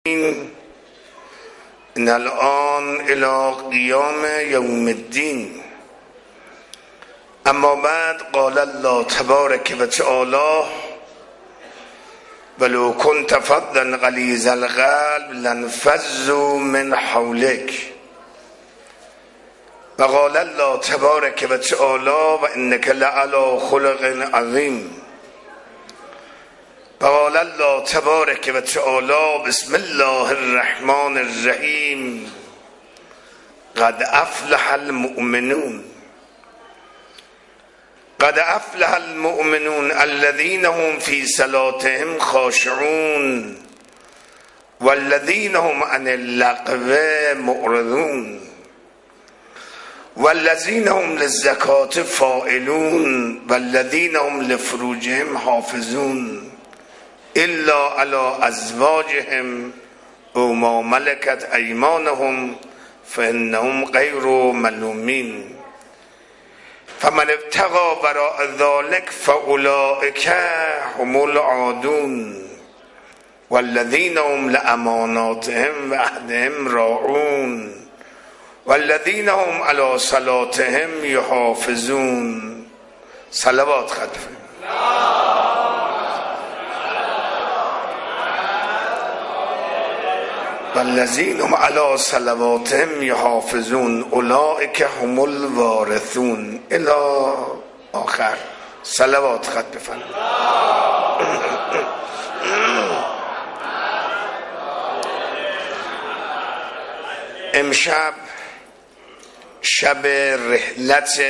إن الآن إلى قيام يوم الدين. اما بعد، قال الله تبارك و تعالى: ولو كنت فظا غلیظ القلب لانفضوا من حولك. و قال الله تبارك و تعالى: و انك لعلی خلق عظیم. و قال الله تبارك و تعالى: بسم الله الرحمن الرحیم. قد افلح المؤمنون. قد افلح المؤمنون الذين هم في صلاتهم خاشعون والذين هم عن اللغو معرضون والذين هم للزكاة فاعلون والذين هم لفروجهم حافظون إلا على أزواجهم أو ما ملكت أيمانهم فإنهم غير ملومين فمن ابتغى وراء ذلك فأولئك هم العادون والذين هم لأماناتهم وعهدهم راعون والذين هم على صلاتهم يحافظون. صلوات خطفه. والذین هم علی صلواتهم یحافظون اولئک هم الوارثون الی آخر. صلوات خط بفرمایید. امشب شب رحلت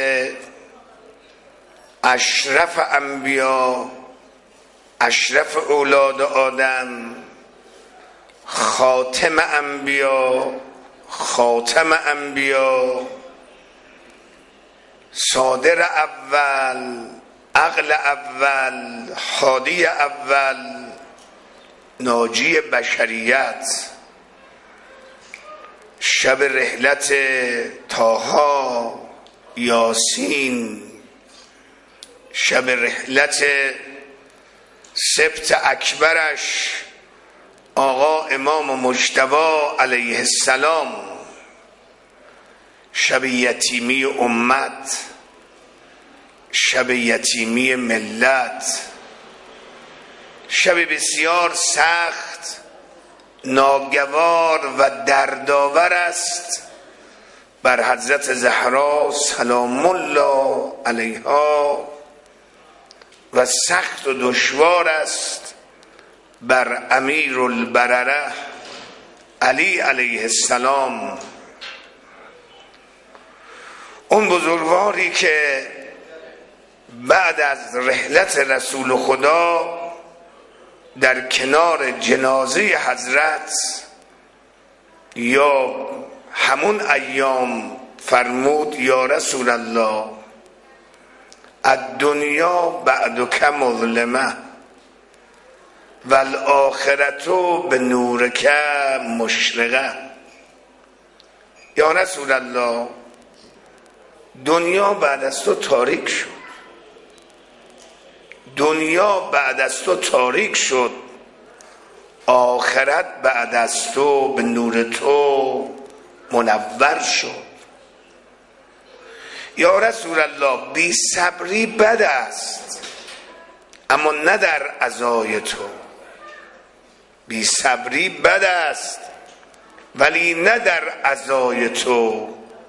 اشرف انبیا، اشرف اولاد آدم، خاتم انبیا، خاتم انبیا، صادر اول، عقل اول، هادی اول، ناجی بشریت، شب رحلت طه، یاسین، شب رحلت سبت اکبرش آقا امام مجتبی علیه السلام، شب یتیمی امت، شب یتیمی ملت، شب بسیار سخت، ناگوار و دردآور است بر حضرت زهرا سلام الله علیها و سخت و دشوار است بر امیر البرره علی علیه السلام، اون بزرگواری که بعد از رحلت رسول خدا در کنار جنازه حضرت یا همون ایام فرمود: یا رسول الله الدنیا بعدک مظلمه والآخرت بنورک مشرقه. یا رسول الله، دنیا بعد از تو تاریک شد، دنیا بعد از تو تاریک شد، آخرت بعد از تو به نور تو منور شد. یا رسول الله، بی صبری بد است اما نه در عزای تو. بی صبری بد است ولی نه در عزای تو.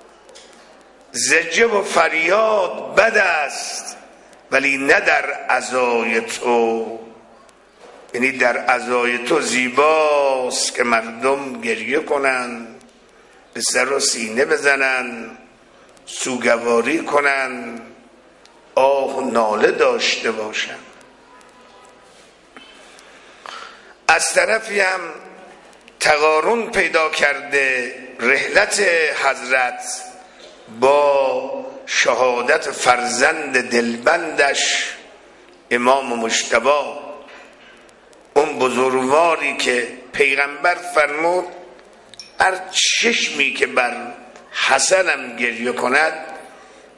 زجه و فریاد بد است ولی نه در عزای تو. یعنی در عزای تو زیباست که مردم گریه کنن، به سر و سینه بزنن، سوگواری کنن، آه و ناله داشته باشن. از طرفی هم تقارن پیدا کرده رحلت حضرت با شهادت فرزند دلبندش امام مجتبی، اون بزرگواری که پیغمبر فرمود هر چشمی که بر حسنم گریه کند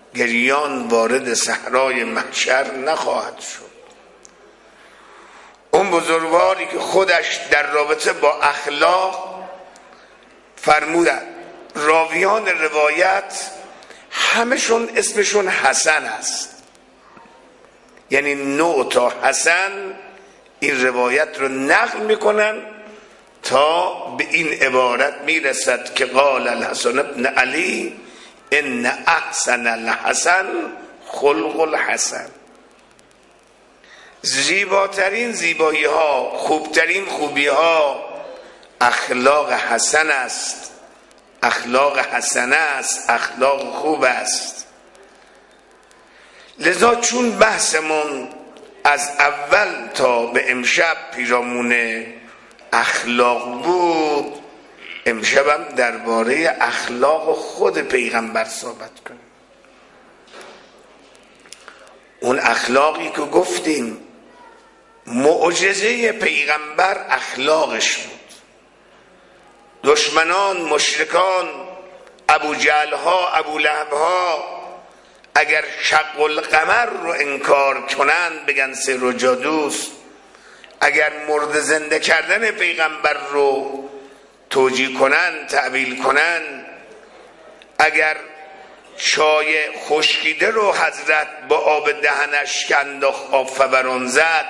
گریان وارد صحرای محشر نخواهد شد. اون بزرگواری که خودش در رابطه با اخلاق فرمودن راویان روایت همشون اسمشون حسن است، یعنی 9 تا حسن این روایت رو نقل میکنن تا به این عبارت میرسد که قال الحسن ابن علی ان احسن الحسن خلق الحسن. زیباترین زیبایی ها، خوبترین خوبی ها اخلاق حسن است، اخلاق حسنه است، اخلاق خوب است. لذا چون بحثمون از اول تا به امشب پیرامون اخلاق بود، امشبم درباره اخلاق خود پیغمبر صحبت کنیم. اون اخلاقی که گفتیم معجزه پیغمبر اخلاقش بود. دشمنان، مشرکان، ابو جهل‌ها، ابو لهب‌ها اگر شق القمر رو انکار کنن بگن سحر و جادوست، اگر مرد زنده کردن پیغمبر رو توجیه کنن، تعبیل کنن، اگر چای خشکیده رو حضرت با آب دهنش کند و آب فوران زد،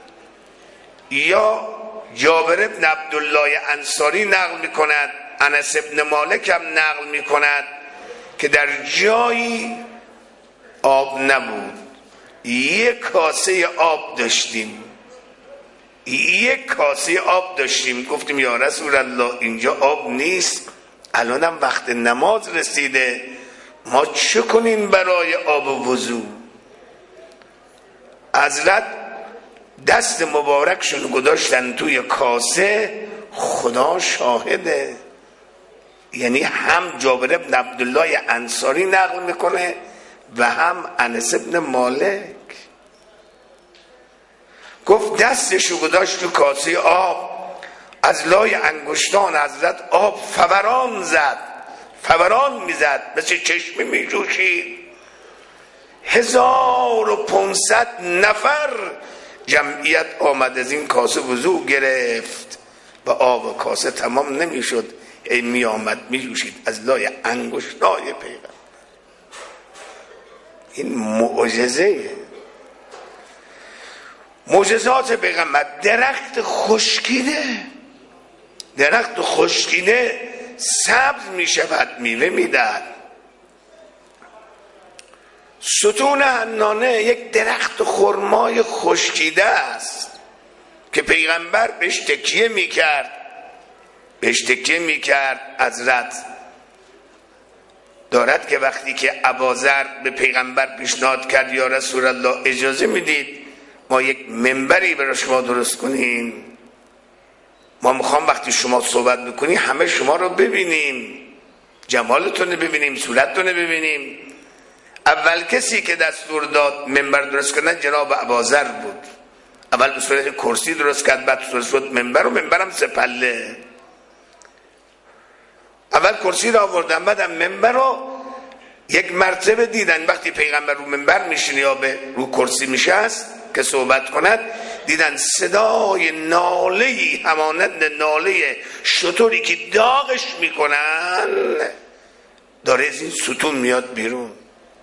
یا جابر ابن عبدالله انصاری نقل میکند، انس ابن مالک هم نقل میکند که در جایی آب نبود، یک کاسه آب داشتیم، یک کاسه آب داشتیم، گفتیم یا رسول الله اینجا آب نیست، الانم وقت نماز رسیده، ما چه کنیم برای آب وضو؟ حضرت دست مبارکشون گذاشتن توی کاسه، خدا شاهده، یعنی هم جابر ابن عبدالله انصاری نقل میکنه و هم انس ابن مالک. گفت دستشو گذاشت تو کاسه آب، از لای انگشتان حضرت آب فوران زد، فوران میزد، مثل چشمه میجوشید. 1500 نفر جمعیت آمد از این کاسه وضو گرفت و آب کاسه تمام نمیشد، ای می آمد میجوشید از لای انگشتای پیغمبر. این معجزه، معجزات پیغمبر. درخت خشکیده، درخت خشکیده سبز می شود، میوه میدهد. ستون حنانه یک درخت خرمای خشکیده است که پیغمبر بهش تکیه میکرد، بهش تکیه میکرد. حضرت دارد که وقتی که اباذر به پیغمبر پیشنهاد کرد یا رسول الله اجازه میدید ما یک منبری برای شما درست کنیم، ما میخوام وقتی شما صحبت میکنی همه شما رو ببینیم، جمالتون رو ببینیم، صورتتون رو ببینیم. اول کسی که دستور داد منبر درست کردن جناب اباذر بود. اول به صورت کرسی درست کرد، بعد صورت شد منبر، و منبرم 3 پله. اول کرسی رو آوردن، بعدم منبر رو یک مرتبه دیدن وقتی پیغمبر رو منبر میشینه یا به رو کرسی میشست که صحبت کند، دیدن صدای ناله‌ای همانند ناله شتری که داغش میکنن داره از این ستون میاد بیرون.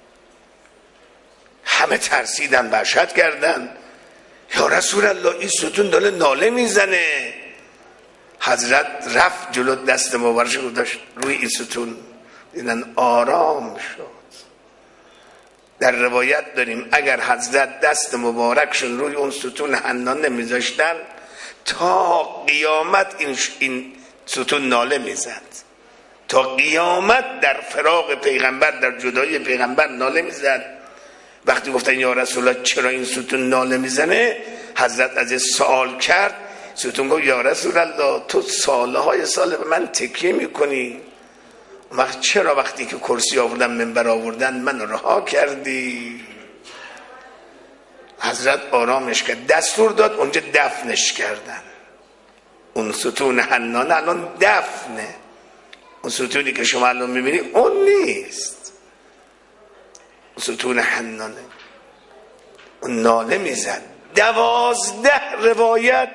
همه ترسیدن، وحشت کردن، یا رسول الله این ستون داره ناله میزنه. حضرت رفت جلو، دست مبارکش رو داشت روی این ستون، دیدن آرام شد. در روایت داریم اگر حضرت دست مبارکشون روی اون ستون حنان نمیذاشتن تا قیامت این ستون ناله میزد، تا قیامت در فراق پیغمبر، در جدایی پیغمبر ناله میزد. وقتی گفتن یا رسول الله چرا این ستون ناله میزنه، حضرت از سوال کرد، ستون گفت یا رسول الله تو سالهای سال به من تکیه میکنی، چرا وقتی که کرسی آوردن منبر آوردن من رها کردی؟ حضرت آرامش کرد، دستور داد اونجا دفنش کردن. اون ستون حنانه الان دفنه، اون ستونی که شما الان میبینی اون نیست، اون ستون حنانه. اون ناله میزد 12 روایت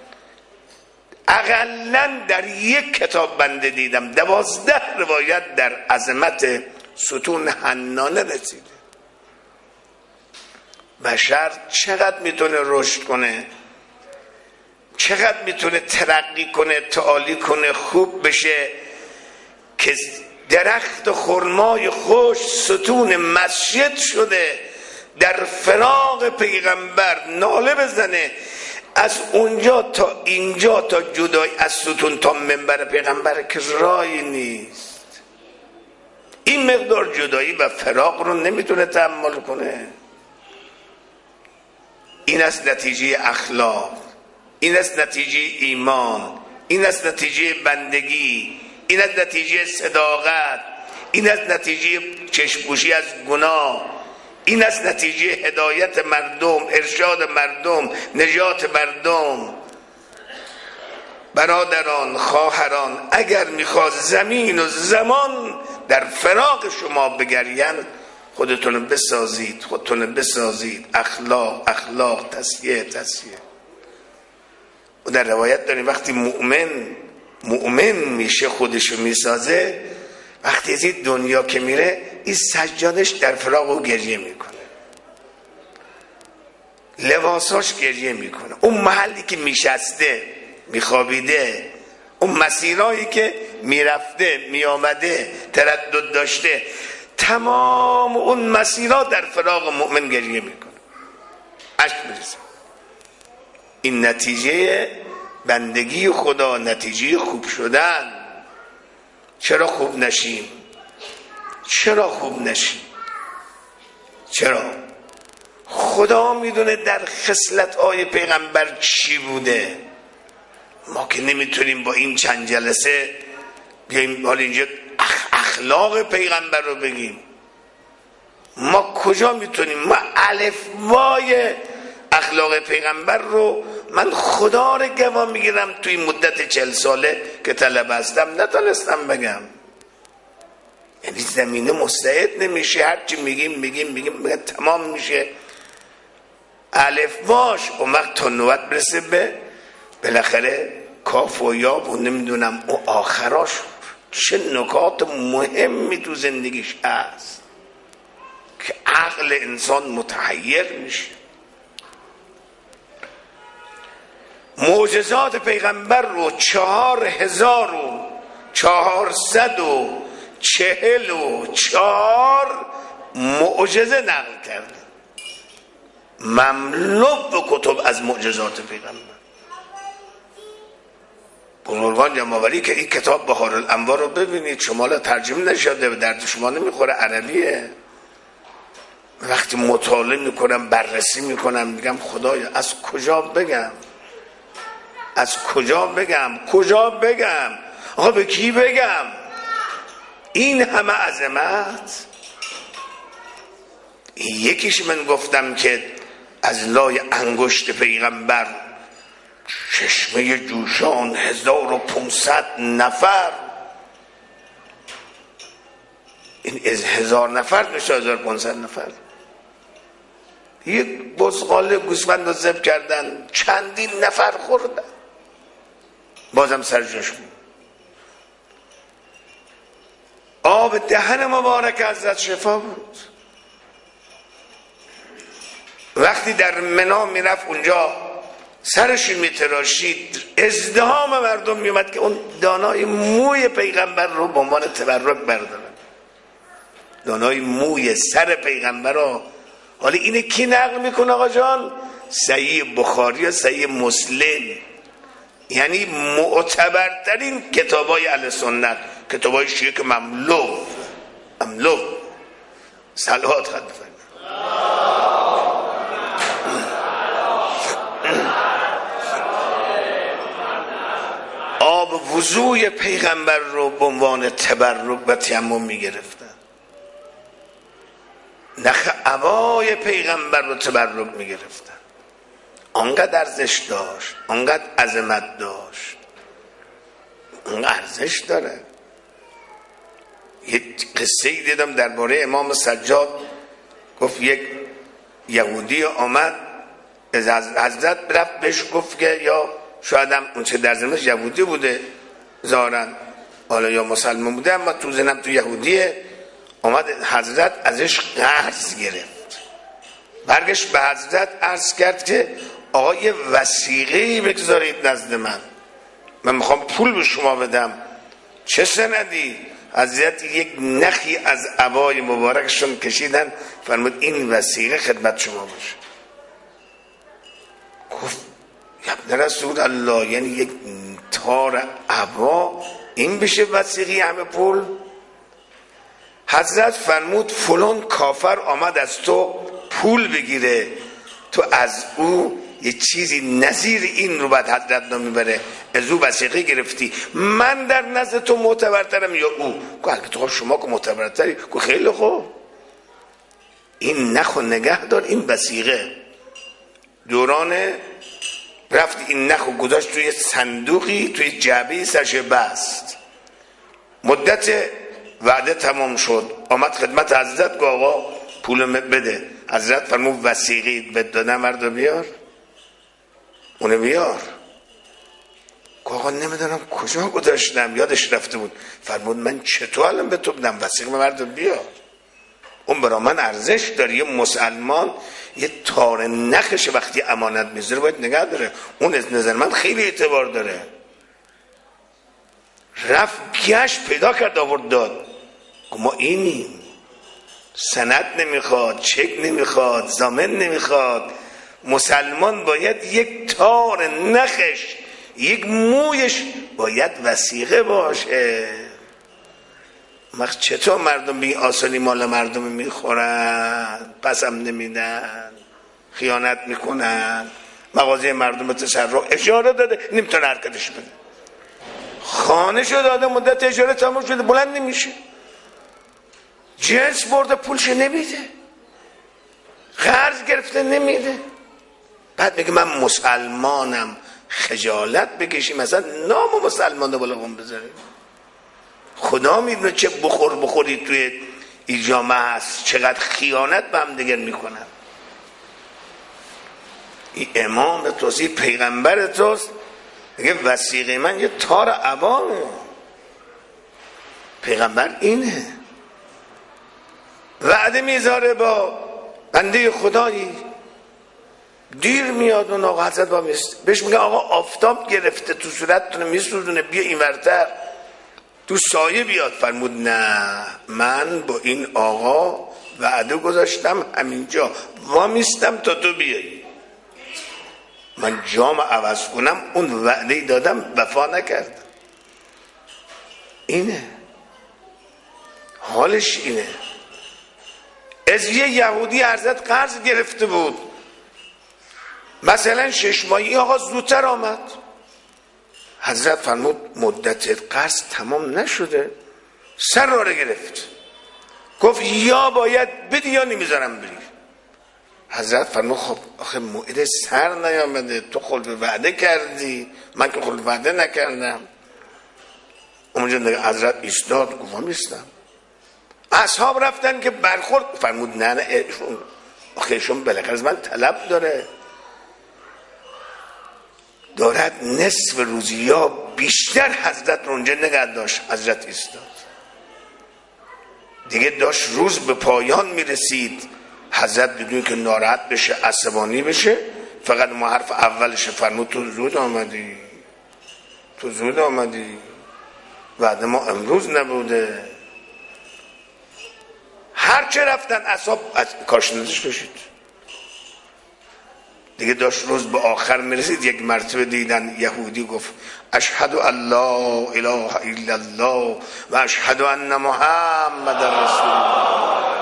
اقلن در یک کتاب بنده دیدم. 12 روایت در عظمت ستون حنانه رسیده. بشر چقدر میتونه رشد کنه، چقدر میتونه ترقی کنه، تعالی کنه، خوب بشه که درخت خرمای خوش ستون مسجد شده در فراق پیغمبر ناله بزنه، از اونجا تا اینجا تا جدای از ستون تا منبر پیغمبر که راهی نیست. این مقدار جدایی و فراق رو نمیتونه تحمل کنه. این است نتیجه اخلاق، این است نتیجه ایمان، این است نتیجه بندگی، این است نتیجه صداقت، این است نتیجه چشم‌پوشی از گناه، این است نتیجه هدایت مردم، ارشاد مردم، نجات مردم. برادران، خواهران، اگر میخواد زمین و زمان در فراق شما بگرین، خودتون بسازید. اخلاق، تصفیه. و در روایت داریم وقتی مؤمن میشه خودشو میسازه، وقتی از این دنیا که میره این سجادش در فراق و گریه میکنه، لباساش گریه میکنه، اون محلی که میشسته میخوابیده، اون مسیرهایی که میرفته میآمده تردد داشته، تمام اون مسیرها در فراق مؤمن گریه میکنه، اشک میریزه. این نتیجه بندگی خدا، نتیجه خوب شدن. چرا خوب نشیم؟ چرا؟ خدا میدونه در خصلت‌های پیغمبر چی بوده. ما که نمیتونیم با این چند جلسه بیاییم حالا اینجا اخلاق پیغمبر رو بگیم. ما کجا میتونیم؟ ما الفبای اخلاق پیغمبر رو من خدا رو گواه میگیرم توی مدت 40 ساله که طلبه هستم نتونستم بگم. یعنی زمینه مستعد نمیشه، هرچی میگیم تمام میشه الفباش. اون وقت تا نوبت برسه به بالاخره کاف و یاب و نمیدونم او آخراش چه نکات مهمی تو زندگیش هست که عقل انسان متحیر میشه. معجزات پیغمبر رو 4444 معجزه نقل کرده، مملو به کتب از معجزات پیغمبر. بزرگان جمع‌آوری که این کتاب بهار الانوار رو ببینید، شما ترجمه نشده، به درد شما نمیخوره، عربیه. وقتی مطالعه میکنم، بررسی میکنم، میگم خدایا از کجا بگم؟ آقا به کی بگم؟ این همه عظمت. یکیش من گفتم که از لای انگشت پیغمبر چشمه جوشان 1500 نفر، این از 1000 نفر میشه 1500 نفر. یک بزغاله گوسفند رو ذبح کردن، چندین نفر خوردن، بازم سرجاش بود. آب دهن مبارک حضرت شفا بود. وقتی در منا میرفت اونجا سرش میتراشید، ازدحام مردم میومد که اون دانای موی پیغمبر رو به عنوان تبرک بردارن. دانای موی سر پیغمبر رو. حالا اینه کی نقل میکنه آقا جان؟ صحیح بخاری و صحیح مسلم، یعنی معتبرترین کتابای اهل سنت، کتابای شیعه که مملو صلوات خواهد بفرمایید. آب وضوی پیغمبر رو به عنوان تبرک و تیمم میگرفتن، نخ عبای پیغمبر رو تبرک میگرفتن. آنقدر ارزش داشت، آنقدر عظمت داشت، آنقدر ارزش داره. یک قصه ای دیدم درباره امام سجاد، گفت یک یهودی آمد حضرت رفت بهش گفت که یا شاید هم اون چه در ذهنش یهودی بوده ظاهراً، حالا یا مسلمان بوده، اما تو ذهنم تو یهودیه. اومد حضرت ازش قرض گرفت، برگشت به حضرت عرض کرد که آقا یه وثیقه‌ای بگذارید نزد من میخوام پول به شما بدم. چه سندی؟ حضرت یک نخی از عبای مبارکشون کشیدن، فرمود این وثیقه خدمت شما باشه. گفت یا رسول الله، یعنی یک تار عبا این بشه وثیقه همه پول؟ حضرت فرمود فلان کافر آمد از تو پول بگیره، تو از او یه چیزی نظیر این رو بعد حضرت نمیبره، از او وثیقه گرفتی، من در نزد تو معتبرترم یا او؟ که البته خب شما که معتبرتری. که خیلی خوب، این نخو نگه دار، این وثیقه. دورانه رفت این نخو گذاشت توی صندوقی توی جعبه سرش بست. مدت وعده تمام شد، آمد خدمت حضرت که آقا پول بده. حضرت فرمود وثیقه بد دادم، مردو بیار، اونو بیار. که آقا نمیدونم کجا گذاشتم، یادش رفته بود. فرمود من چطور الان به تو بدم وثیقه، مردو بیار. اون برا من ارزش داره. یه مسلمان یه تار نخش وقتی امانت میذاره باید نگه داره، اون از نظر من خیلی اعتبار داره. رفت گشت پیدا کرد آورد داد. ما اینیم، سند نمیخواد، چک نمیخواد، ضامن نمیخواد. مسلمان باید یک تار نخش، یک مویش باید وثیقه باشه. چطور مردم بی آسانی مال مردم میخورن، پسم نمیدن، خیانت میکنن، مغازه مردم تصرف اشاره داده نمیتونه حرکتش بده، خانه شو داده مدت اجاره تموم شده بلند نمیشه، جنس برده پولش نمیده، قرض گرفته نمیده، بعد میگه من مسلمانم. خجالت بکشیم مثلا نام مسلمان رو بالا بذاریم. خدا میدونه چه بخوری توی این جامعه هست، چقدر خیانت به هم دیگر میکنن. این امام توست، این پیغمبر توست، میگه وثیقه من یه تار عبامه. پیغمبر اینه، وعده میذاره با بنده خدایی، دیر میاد اون آقا حضرت با میست بهش میگه آقا آفتاب گرفته تو صورتتونه میسوزونه، بیا این ورتر تو سایه بیاد. فرمود نه، من با این آقا وعده گذاشتم همینجا وامیستم تا تو بیایی، من جام عوض کنم، اون وعده دادم وفا نکردم. اینه حالش، اینه. از یه یهودی حضرت قرض گرفته بود، مثلا 6 ماهی، آقا زودتر آمد. حضرت فرمود مدت قرض تمام نشده، سر را گرفت، گفت یا باید بدی یا نمیذارم بری. حضرت فرمود خب آخه موعد سر نیامده، تو خلف وعده کردی، من که خلف وعده نکردم. اونجا حضرت ایستاد، گفت میستم. اصحاب رفتن که برخورد، فرمود نه آخه ایشون بالاخره از من طلب دارد نصف روزی یا بیشتر. حضرت رو اونجا نگه داشت. حضرت ایستاد، دیگه داشت روز به پایان میرسید. حضرت بدون که ناراحت بشه، عصبانی بشه، فقط ما حرف اولش فرمود تو زود آمدی، وعده ما امروز نبوده. هرچه رفتن اصحاب از کارشناسش کشید. دیگه داشت روز به آخر میرسید، یک مرتبه دیدن یهودی گفت اشهد ان لا اله الا الله و اشهد ان محمد رسول الله.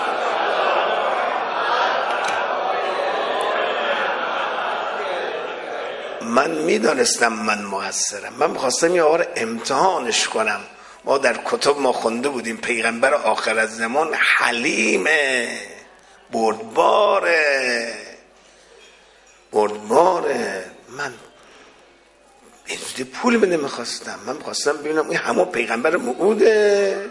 من میدانستم من مقصرم، من میخواستم یه آقا امتحانش کنم. ما در کتب ما خونده بودیم پیغمبر آخر الزمان حلیمه، بردباره. من اینجوری پول من نمیخواستم، من میخواستم ببینم این همون پیغمبر موعوده.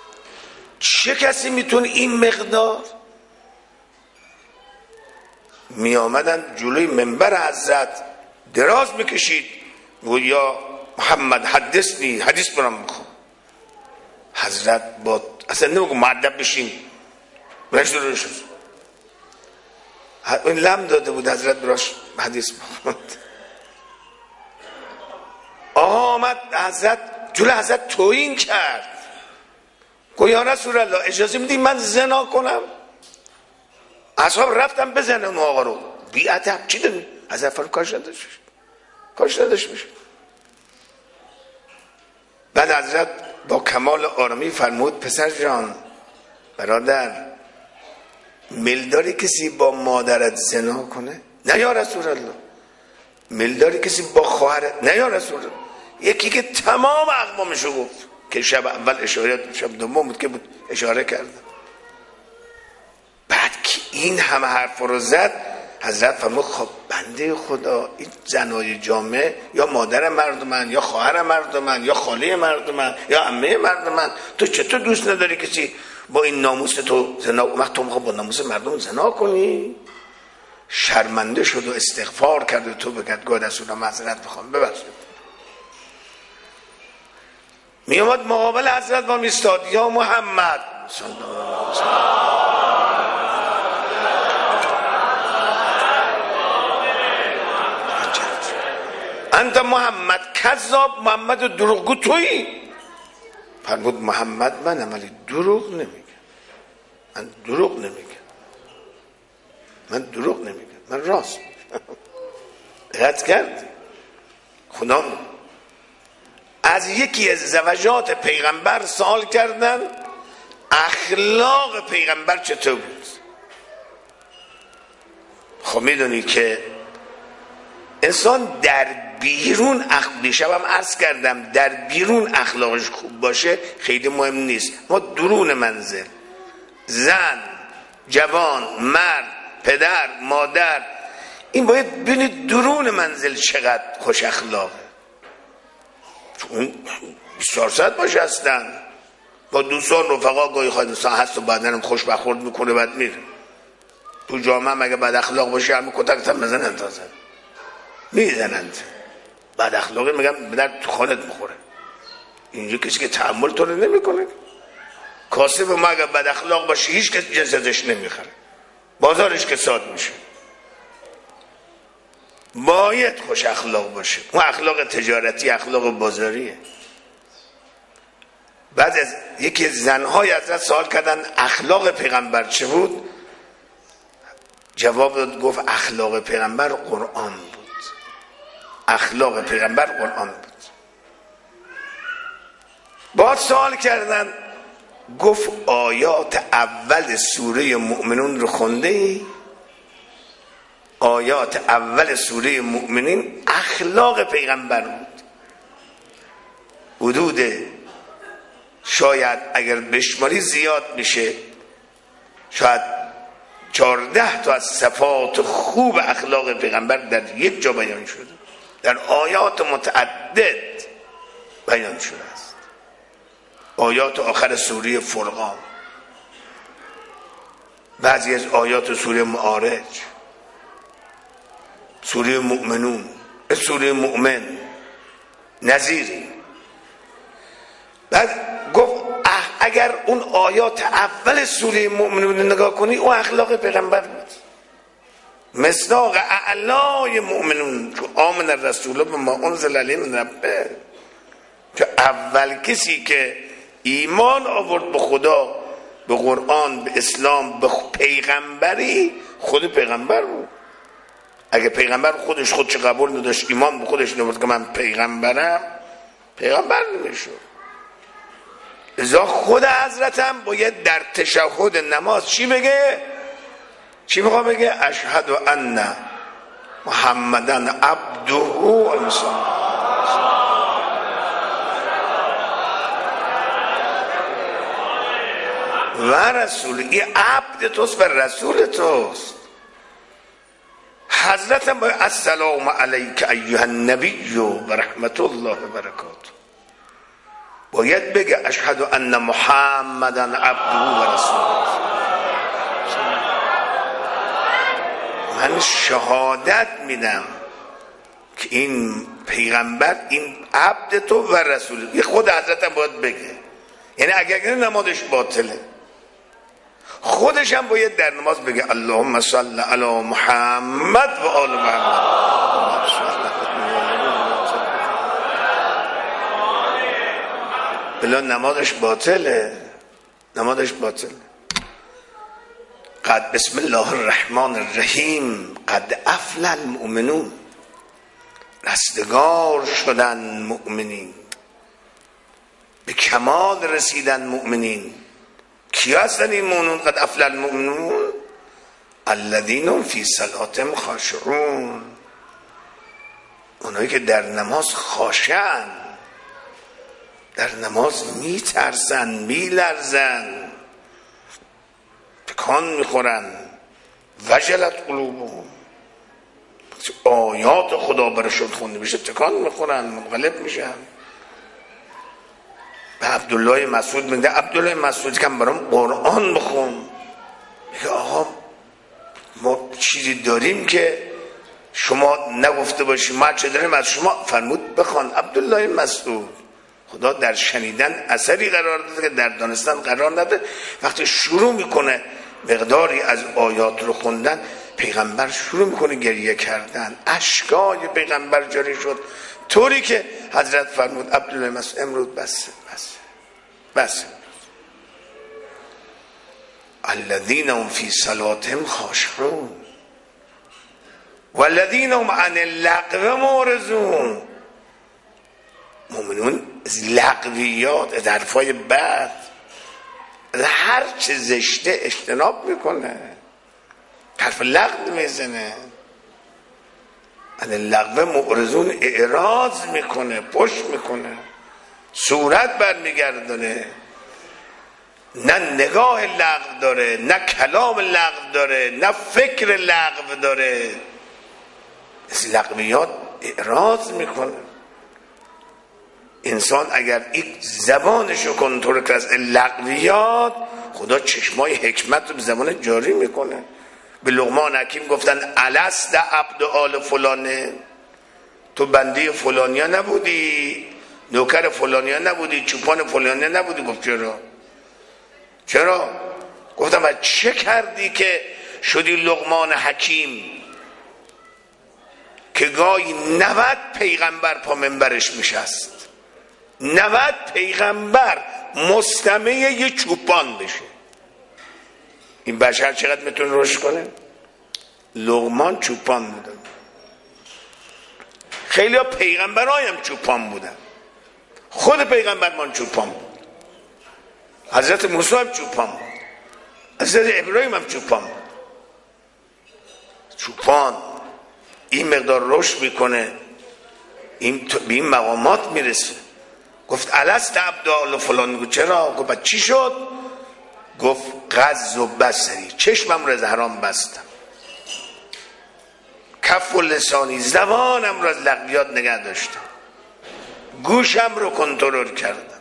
چه کسی میتونه این مقدار؟ می آمدن جلوی منبر حضرت دراز میکشید، گوید یا محمد حدثنی، حدیث برام بخون. حضرت با اصلا نمیگو مؤدب بشین، رشد این لم داده بود حضرت براش حدیث بخوند. آمد حضرت جلوی حضرت توهین کرد، گوید یا رسول الله اجازه میدی من زنا کنم؟ اصحاب رفتم بزنن اون آقا رو. بی ادب چی داری؟ حضرت فرمود کارش نداشت میشه. بعد حضرت با کمال آرامی فرمود پسر جان، برادر، میل داری کسی با مادرت زنا کنه؟ نه یا رسول الله. میل داری کسی با خواهرت؟ نه یا رسول الله. یکی که تمام اقوامشو گفت که شب اول اشاره، شب دوم بود که بود اشاره کردم. بعد که این همه حرف رو زد، حضرت فرمود خب بنده خدا، این زنای جامعه یا مادر مردمن یا خواهر مردمن یا خاله مردمن یا عمه مردمن، تو چطور دوست نداری کسی با این ناموس تو زنا؟ وقت تو با ناموس مردم زنا کنی؟ شرمنده شد و استغفار کرد و تو بگد گاد از اونا معذرت بخوام، ببخشید. می اومد مقابل حضرت با میستاد، یا محمد صلی الله علیه وسلم، انت محمد کذاب، محمد دروغگو تویی. فرمود محمد منم ولی دروغ نمیگم. من دروغ نمیگم، من راست میگم. دقت کردی؟ خدا از یکی از زوجات پیغمبر سوال کردن اخلاق پیغمبر چطور بود. خب میدونی که انسان در بیرون دیشبم عرض کردم در بیرون اخلاقش خوب باشه خیلی مهم نیست، ما درون منزل، زن، جوان، مرد، پدر، مادر، این باید ببینید درون منزل چقدر خوش اخلاقه. چون 24 ساعت باشه هستن با دوستان رفقا گاهی خواهد انسان هست و بعدنم خوش برخورد میکنه بعد میره. تو جامعه مگه بد اخلاق باشه همه کتک هم بزنن، تازه میزنند. بد اخلاقی میگم به در تو خانت میخوره. اینجا کسی که تحمل تو رو نمیکنه. کاسب ما اگه بد اخلاق باشه هیچ کس جنسش نمیخره، بازارش کساد میشه. باید خوش اخلاق باشه. اون اخلاق تجارتی، اخلاق بازاریه. بعد از یکی از زنهای حضرت سوال کردن اخلاق پیغمبر چه بود؟ جواب داد، گفت اخلاق پیغمبر قرآن بود. اخلاق پیغمبر قرآن بود. بعد سوال کردن، گفت آیات اول سوره مؤمنون رو خونده ای؟ آیات اول سوره مؤمنین اخلاق پیغمبر بود. حدود شاید اگر بشماری زیاد میشه، شاید 14 تا از صفات خوب اخلاق پیغمبر در یک جا بیان شده، در آیات متعدد بیان شده است. آیات آخر سوره فرقان، بعضی از آیات سوره معارج، سوره مؤمنون، سوره مؤمن، نظیری. بعد گفت اگر اون آیات اول سوره مؤمنون نگاه کنی اون اخلاق پیغمبر بود. مصداق اعلای مؤمنون که آمن الرسول بما انزل الیه من ربه، که اول کسی که ایمان آورد به خدا، به قرآن، به اسلام، به پیغمبری، خود پیغمبر بود. اگه پیغمبر خودش قبول نداشت، ایمان به خودش نمی‌آورد که من پیغمبرم، پیغمبر نمیشد. لذا خود حضرت هم باید در تشهد نماز چی بگه؟ چی میخواه بگه؟ اشهد ان محمدن عبده و رسول. این عبد توست و رسول توست. حضرت هم باید السلام علیک ایها النبی و رحمت الله و برکاته، باید بگه اشهد ان محمدن عبده و رسوله. من شهادت میدم که این پیغمبر این عبد تو و رسول. یه خود حضرت هم باید بگه، یعنی اگر نمازش باطله خودش هم باید در نماز بگه اللهم صل علی محمد و آل محمد. بلا نمازش باطله، نمازش باطله. قد بسم الله الرحمن الرحیم قد افلح المؤمنون، رستگار شدن مؤمنین، به کمال رسیدن مؤمنین. کی هستن این مؤمنون؟ قد افلح المؤمنون الذین هم فی صلاتهم خاشعون، اونایی که در نماز خاشعن، در نماز میترسن، میلرزن، تکان میخورن. وجلت قلوبهم، آیات خدا برشون خونده میشه تکان میخورن، منقلب میشن. به عبدالله مسعود میگه عبدالله مسعود کم برام قرآن بخون. میگه آقا ما چیزی داریم که شما نگفته باشیم، ما چه داریم از شما؟ فرمود بخوان. عبدالله مسعود خدا در شنیدن اثری قرار داده که در دانستن قرار نده. وقتی شروع میکنه مقداری از آیات رو خوندن، پیغمبر شروع میکنه گریه کردن، اشکای پیغمبر جاری شد، طوری که حضرت فرمود عبدالله مسعود امروز بس الذین هم فی صلاتهم خاشعون والذین هم عن اللغو معرضون. مؤمنون از لغویات، از حرفای بد، از هر چه زشته اجتناب میکنه، حرف لغو میزنه. عن اللغو معرضون، اعراض میکنه، پشت میکنه، صورت برمیگردونه، نه نگاه لغو داره، نه کلام لغو داره، نه فکر لغو داره، از لغویات اعراض میکنه. انسان اگر این زبانشو کنترل کنه از لغویات، خدا چشمای حکمت رو به زبان جاری میکنه. به لقمان حکیم گفتن الست عبد آل فلانه، تو بنده فلانیا نبودی، نوکر فلانیا نبودی، چوپان فلانیا نبودی. گفت چرا؟ گفتم از چه کردی که شدی لقمان حکیم که گاهی 90 پیغمبر پا منبرش میشست، 90 پیغمبر مستمع یه چوپان بشه. این بشر چقدر میتونه رشد کنه؟ لقمان چوپان بودن، خیلی ها پیغمبرای هم چوپان بودن، خود پیغمبرمان چوپان بود، حضرت موسی هم چوپان بود، حضرت ابراهیم هم چوپان بود. چوپان این مقدار رشد میکنه، به این مقامات میرسه. گفت الست عبد آل فلان. گفت چرا؟ گفت چی شد؟ گفت غض و بصری، چشمم رو از حرام بستم، کف و لسانی، زبانم رو از لغویات نگه داشتم، گوشم رو کنترل کردم،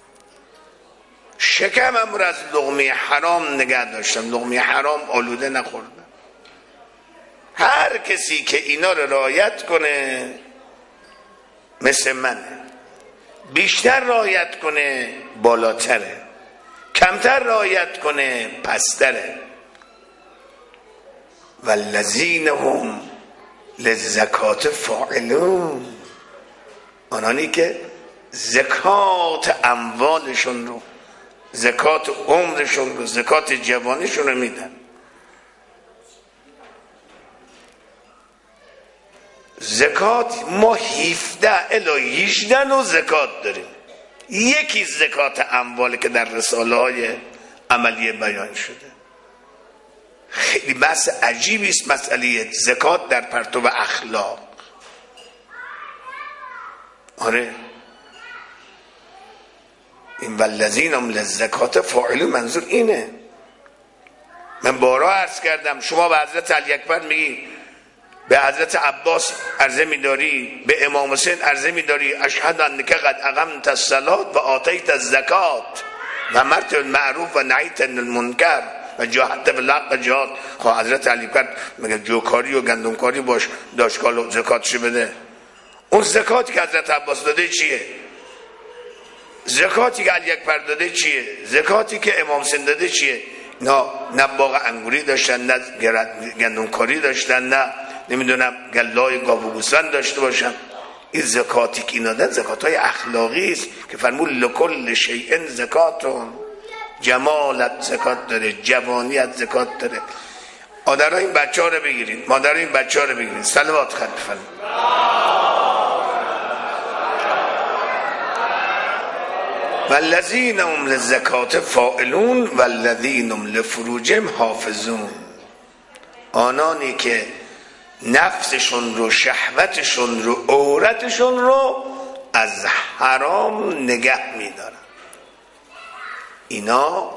شکمم رو از لقمه حرام نگه داشتم، لقمه حرام آلوده نخوردم. هر کسی که اینا رو رعایت کنه مثل منه، بیشتر رعایت کنه بالاتره، کمتر رعایت کنه پستره. والذین هم للزکات فاعلون، آنانی که زکات اموالشون رو، زکات عمرشون رو، زکات جوانیشون رو میدن. زکات ما 17 الی 18 نوع زکات داریم. یکی زکات امواله که در رساله های عملیه بیان شده. خیلی بحث عجیبی است مسئله زکات در پرتو اخلاق. آره این والذین هم للزکات فاعلون، منظور اینه. من بارها عرض کردم، شما به حضرت علی اکبر میگی، به حضرت عباس عرضه می‌داری، به امام حسین عرضه می‌داری اشهد انک قد اقمت الصلاة و آتیت الزکات و امرت بالمعروف و نهیت عن المنکر و جهاد بلق جهاد. خب حضرت علی کرد مگه جوکاری و گندمکاری باش داشکال و زکاتش بده؟ اون زکاتی که حضرت عباس داده چیه؟ زکاتی که علی اکبر داده چیه؟ زکاتی که امام حسین داده چیه؟ نه باغ انگوری داشتن، نه گندمکاری داشتن، نه نمیدونم گلای گاو و گوسفند داشته باشن. این زکاتی که اینا دادن زکاتای اخلاقی است که فرمود لکل شیء زکاتون. جمالت زکات داره، جوانیت زکات داره. مادرها این بچه‌ها رو بگیرید، مادرها این بچه‌ها رو بگیرید. صلوات خط بفرمایید. والذین هم للزکات فاعلون والذین هم لفروجهم حافظون. آنانی که نفسشون رو، شهوتشون رو، عورتشون رو از حرام نگه میدارن. اینا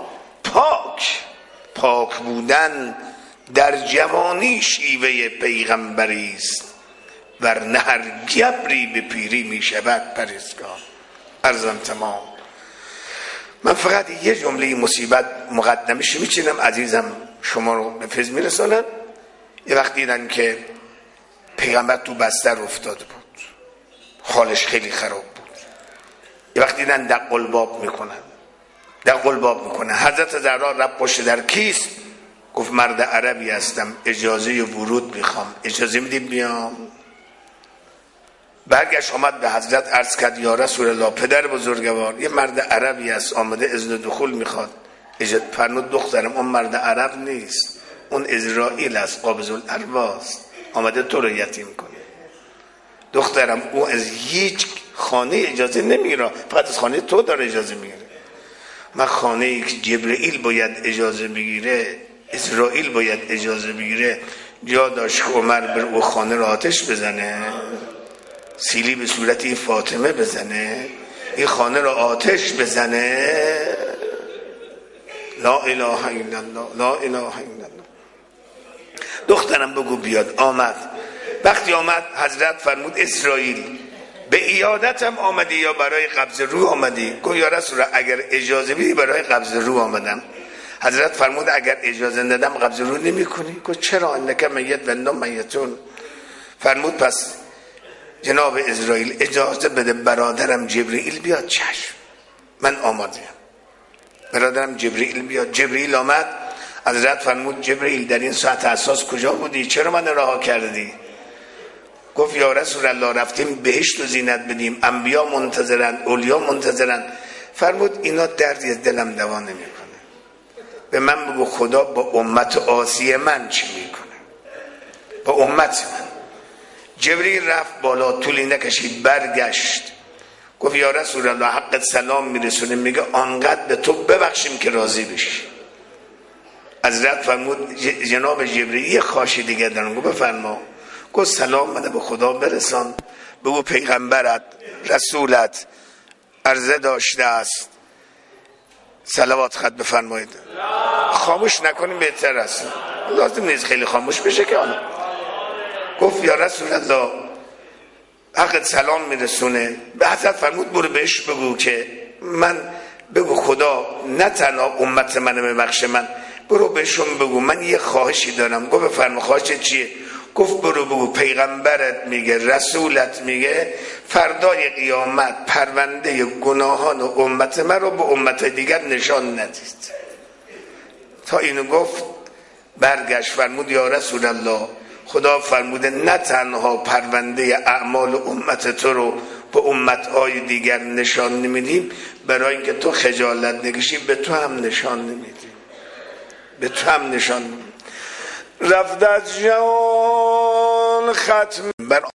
پاک بودن در جوانی شیوه پیغمبری است، ورنه هر گبری به پیری می شود پرهیزگار. عرضم تمام. من فقط یه جمله مصیبت مقدمش میچینم، عزیزم شما رو به فیض میرسانم. یه وقت دیدن که پیغمبر تو بستر افتاده بود، حالش خیلی خراب بود. یه وقت دیدن دق الباب میکنن. حضرت زهرا رفت پشت در کیس، گفت مرد عربی هستم، اجازه ورود میخوام، اجازه میدیم بیام؟ برگشت آمد به حضرت عرض کرد یا رسول الله، پدر بزرگوار یه مرد عربی است آمده اذن دخول میخواد. فرمود دخترم اون مرد عرب نیست، اون اسرائیل است، قابض الارواح است، آمده تو رو یتیم کنه. دخترم اون از هیچ خانه اجازه نمیگیره، فقط از خانه تو داره اجازه میگیره. من خانه ای که جبرئیل باید اجازه بگیره، اسرائیل باید اجازه بگیره، جا داشت که عمر بر او خانه را آتش بزنه، سیلی به صورت این فاطمه بزنه، این خانه را آتش بزنه؟ لا اله الا الله، لا اله الا الله. دخترم بگو بیاد. آمد. وقتی آمد حضرت فرمود اسرائیل به عیادتم آمدی یا برای قبض روح آمدی؟ گفت یا رسول الله اگر اجازه بدی برای قبض روح آمدم. حضرت فرمود اگر اجازه ندم قبض روح نمی کنی؟ گفت چرا؟ انک میت و انهم میتون. فرمود پس جناب اسرائیل اجازه بده برادرم جبرئیل بیاد. چشم، من آماده‌ام. برادرم جبرئیل بیاد. جبرئیل آمد. حضرت فرمود جبرئیل در این ساعت حساس کجا بودی؟ چرا من رها کردی؟ گفت یا رسول الله رفتیم بهشت و زینت بدیم، انبیا منتظرن، اولیا منتظرن. فرمود اینا دردی از دلم دوا نمیکنه. به من بگو خدا با امت عاصی من چی میکنه؟ با امت من. جبرئیل رفت بالا، طولی نکشید، برگشت گفت یا رسول الله حقت سلام میرسونه، میگه آنقدر به تو ببخشیم که راضی بشی. حضرت فرمود جناب جبرئیل یه خواهشی دیگه دارم. گفت بفرما. گفت سلام منه به خدا برسان، بگو پیغمبرت رسولت عرضه داشته است. صلوات خط بفرمایید. خاموش نکنیم بهتر است، لازم نیست خیلی خاموش بشه که آن. گفت یا رسول الله حقت سلام میرسونه. به حضرت فرمود برو بهش بگو که بگو خدا نه تنها امت منو ببخشه، من برو بهشون بگو من یه خواهشی دارم. گفت بفرما خواهش چیه؟ گفت برو بگو پیغمبرت میگه، رسولت میگه فردای قیامت پرونده گناهان و امت من رو به امت دیگر نشان ندید. تا اینو گفت برگشت فرمود یا رسول الله خدا فرموده نه تنها پرونده اعمال امت تو رو به امت‌های دیگر نشان نمیدیم، برای اینکه تو خجالت نکشی به تو هم نشان نمیدیم، به تو هم نشان نمیدیم. رفت از جان ختم بر